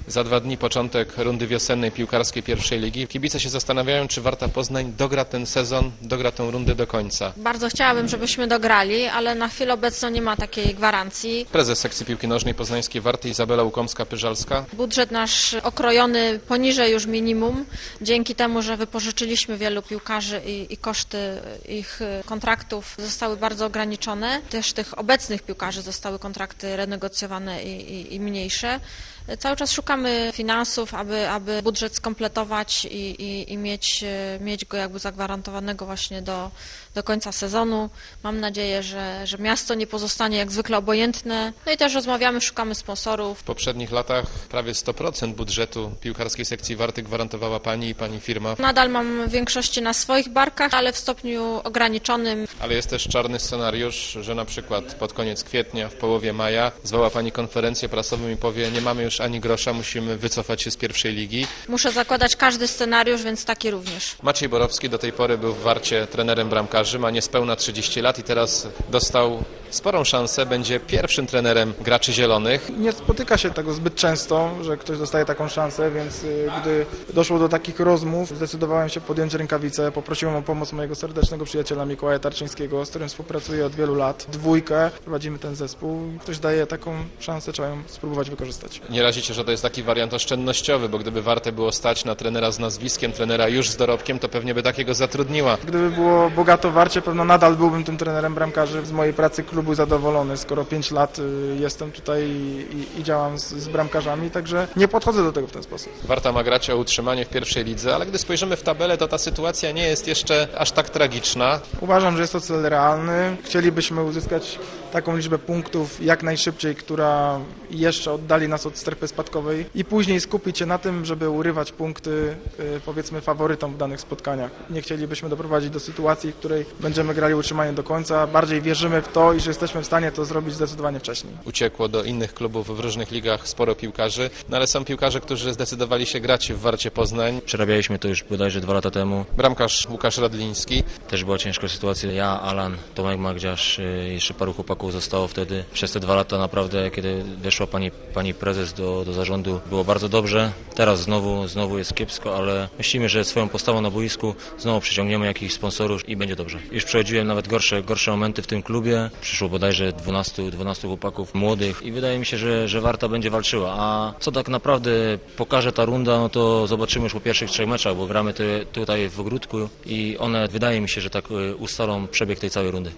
Za 2 dni początek rundy wiosennej piłkarskiej pierwszej ligi. Kibice się zastanawiają, czy Warta Poznań dogra ten sezon, dogra tę rundę do końca. Bardzo chciałabym, żebyśmy dograli, ale na chwilę obecną nie ma takiej gwarancji. Prezes sekcji piłki nożnej poznańskiej Warty Izabela Łukomska-Pyżalska. Budżet nasz okrojony poniżej już minimum, dzięki temu, że wypożyczyliśmy wielu piłkarzy i koszty ich kontraktów zostały bardzo ograniczone. Też tych obecnych piłkarzy zostały kontrakty renegocjowane i mniejsze. Cały czas szukamy finansów, aby budżet skompletować i mieć go jakby zagwarantowanego właśnie do końca sezonu. Mam nadzieję, że miasto nie pozostanie jak zwykle obojętne. No i też rozmawiamy, szukamy sponsorów. W poprzednich latach prawie 100% budżetu piłkarskiej sekcji Warty gwarantowała Pani i Pani firma. Nadal mam w większości na swoich barkach, ale w stopniu ograniczonym. Ale jest też czarny scenariusz, że na przykład pod koniec kwietnia, w połowie maja zwoła Pani konferencję prasową i powie: nie mamy już ani grosza, musimy wycofać się z pierwszej ligi. Muszę zakładać każdy scenariusz, więc taki również. Maciej Borowski do tej pory był w Warcie trenerem bramkarzy, ma niespełna 30 lat i teraz dostał sporą szansę, będzie pierwszym trenerem graczy zielonych. Nie spotyka się tego zbyt często, że ktoś dostaje taką szansę, więc gdy doszło do takich rozmów, zdecydowałem się podjąć rękawice, poprosiłem o pomoc mojego serdecznego przyjaciela Mikołaja Tarczyńskiego, z którym współpracuję od wielu lat. Dwójkę, prowadzimy ten zespół. Ktoś daje taką szansę, trzeba ją spróbować wykorzystać. Nie razicie, że to jest taki wariant oszczędnościowy, bo gdyby Wartę było stać na trenera z nazwiskiem, trenera już z dorobkiem, to pewnie by takiego zatrudniła. Gdyby było bogato w Warcie, pewno nadal byłbym tym trenerem bramkarzy. Z mojej pracy klubu zadowolony, skoro 5 lat jestem tutaj i działam z bramkarzami, także nie podchodzę do tego w ten sposób. Warta ma grać o utrzymanie w pierwszej lidze, ale gdy spojrzymy w tabelę, to ta sytuacja nie jest jeszcze aż tak tragiczna. Uważam, że jest to cel realny. Chcielibyśmy uzyskać taką liczbę punktów jak najszybciej, która jeszcze oddali nas od strefy spadkowej i później skupić się na tym, żeby urywać punkty, powiedzmy, faworytom w danych spotkaniach. Nie chcielibyśmy doprowadzić do sytuacji, w której będziemy grali utrzymanie do końca. Bardziej wierzymy w to i że jesteśmy w stanie to zrobić zdecydowanie wcześniej. Uciekło do innych klubów w różnych ligach sporo piłkarzy, no ale są piłkarze, którzy zdecydowali się grać w Warcie Poznań. Przerabialiśmy to już bodajże 2 lata temu. Bramkarz Łukasz Radliński. Też była ciężka sytuacja. Ja, Alan, Tomek Magdziarz, jeszcze paru chłopaków zostało wtedy. Przez te 2 lata naprawdę, kiedy weszła pani prezes do zarządu, było bardzo dobrze. Teraz znowu jest kiepsko, ale myślimy, że swoją postawą na boisku znowu przyciągniemy jakichś sponsorów i będzie dobrze. Już przechodziłem nawet gorsze momenty w tym klubie. Przyszło bodajże 12 chłopaków młodych i wydaje mi się, że Warta będzie walczyła. A co tak naprawdę pokaże ta runda, no to zobaczymy już po pierwszych 3 meczach, bo gramy tutaj w ogródku i one, wydaje mi się, że tak ustalą przebieg tej całej rundy.